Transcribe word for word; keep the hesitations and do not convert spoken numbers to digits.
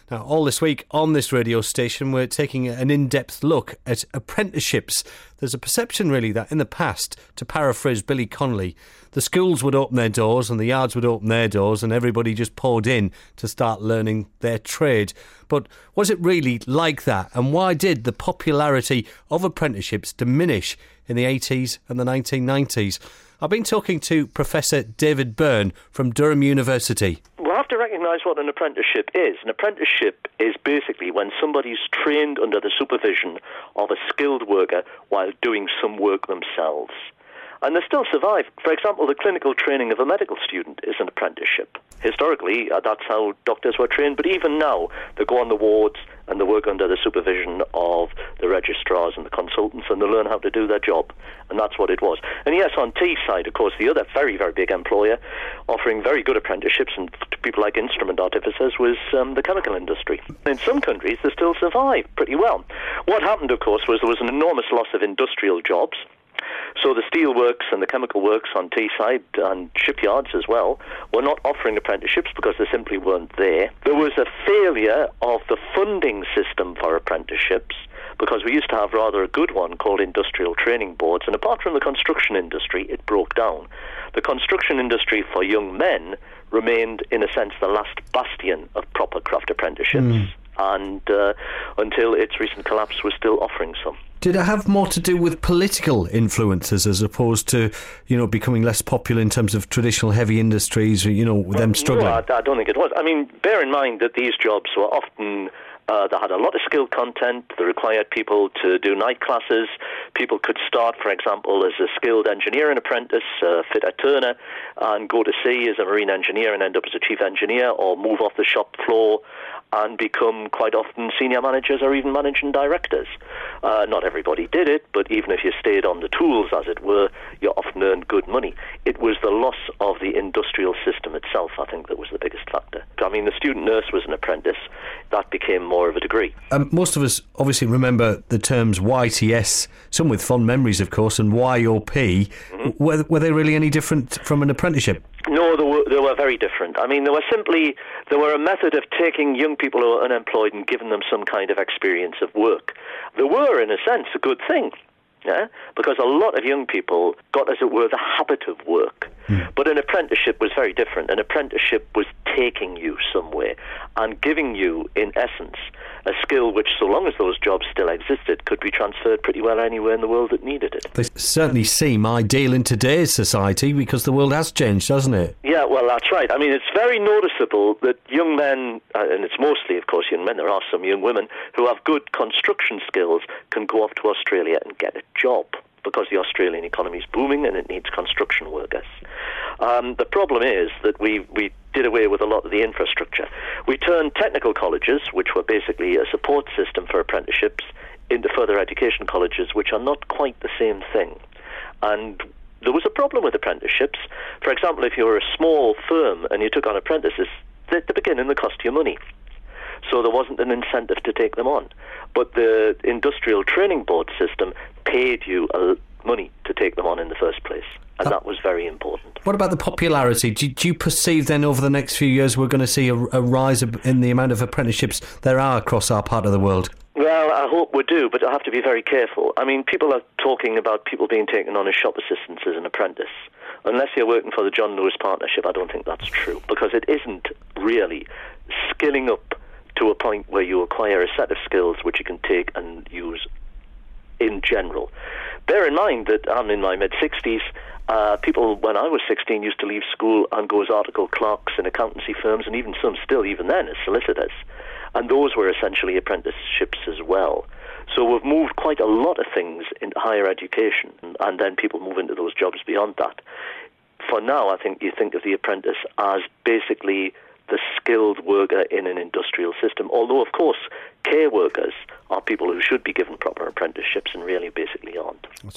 Now, all this week on this radio station, we're taking an in-depth look at apprenticeships. There's a perception, really, that in the past, to paraphrase Billy Connolly, the schools would open their doors and the yards would open their doors and everybody just poured in to start learning their trade. But was it really like that? And why did the popularity of apprenticeships diminish in the eighties and the nineteen nineties? I've been talking to Professor David Byrne from Durham University. We'll have to recognise what an apprenticeship is. An apprenticeship is basically when somebody's trained under the supervision of a skilled worker while doing some work themselves. And they still survive. For example, the clinical training of a medical student is an apprenticeship. Historically, uh, that's how doctors were trained, but even now, they go on the wards and they work under the supervision of the registrars and the consultants, and they learn how to do their job. And that's what it was. And yes, on Teesside, of course, the other very, very big employer offering very good apprenticeships and to people like instrument artificers was um, the chemical industry. In some countries, they still survive pretty well. What happened, of course, was there was an enormous loss of industrial jobs. So the steel works and the chemical works on Teesside and shipyards as well were not offering apprenticeships because they simply weren't there. There was a failure of the funding system for apprenticeships because we used to have rather a good one called industrial training boards, and apart from the construction industry, it broke down. The construction industry for young men remained, in a sense, the last bastion of proper craft apprenticeships, mm. and uh, until its recent collapse was still offering some. Did it have more to do with political influences as opposed to, you know, becoming less popular in terms of traditional heavy industries, you know, well, them struggling? No, I, I don't think it was. I mean, bear in mind that these jobs were often... Uh, they had a lot of skill content. They required people to do night classes. People could start, for example, as a skilled engineering apprentice, uh, fitter turner, and go to sea as a marine engineer and end up as a chief engineer, or move off the shop floor and become quite often senior managers or even managing directors. Uh, not everybody did it, but even if you stayed on the tools, as it were, you often earned good money. It was the loss of the industrial system itself, I think, that was the biggest factor. I mean, the student nurse was an apprentice. That became more of a degree. Um, most of us obviously remember the terms Y T S, some with fond memories, of course, and Y O P. Mm-hmm. Were, were they really any different from an apprenticeship? No, they were, they were very different. I mean, they were simply, they were a method of taking young people who were unemployed and giving them some kind of experience of work. They were, in a sense, a good thing, yeah? Because a lot of young people got, as it were, the habit of work. Mm. But an apprenticeship was very different. An apprenticeship was taking you somewhere and giving you, in essence, a skill which, so long as those jobs still existed, could be transferred pretty well anywhere in the world that needed it. They certainly seem ideal in today's society because the world has changed, doesn't it? Yeah, well, that's right. I mean, it's very noticeable that young men, uh, and it's mostly, of course, young men, there are some young women who have good construction skills, can go off to Australia and get a job because the Australian economy is booming and it needs construction workers. Um, the problem is that we, we did away with a lot of the infrastructure. We turned technical colleges, which were basically a support system for apprenticeships, into further education colleges, which are not quite the same thing. And there was a problem with apprenticeships. For example, if you were a small firm and you took on apprentices, at the beginning they cost you money. So there wasn't an incentive to take them on. But the industrial training board system paid you uh, money to take them on in the first place. And that was very important. What about the popularity? Do, do you perceive then over the next few years we're going to see a, a rise in the amount of apprenticeships there are across our part of the world? Well, I hope we do, but I have to be very careful. I mean, people are talking about people being taken on as shop assistants as an apprentice. Unless you're working for the John Lewis Partnership, I don't think that's true, because it isn't really skilling up to a point where you acquire a set of skills which you can take and use in general. Bear in mind that I'm in my mid-sixties. Uh, people, when I was sixteen, used to leave school and go as article clerks in accountancy firms, and even some still, even then, as solicitors. And those were essentially apprenticeships as well. So we've moved quite a lot of things into higher education, and then people move into those jobs beyond that. For now, I think you think of the apprentice as basically the skilled worker in an industrial system, although, of course, care workers are people who should be given proper apprenticeships and really basically aren't.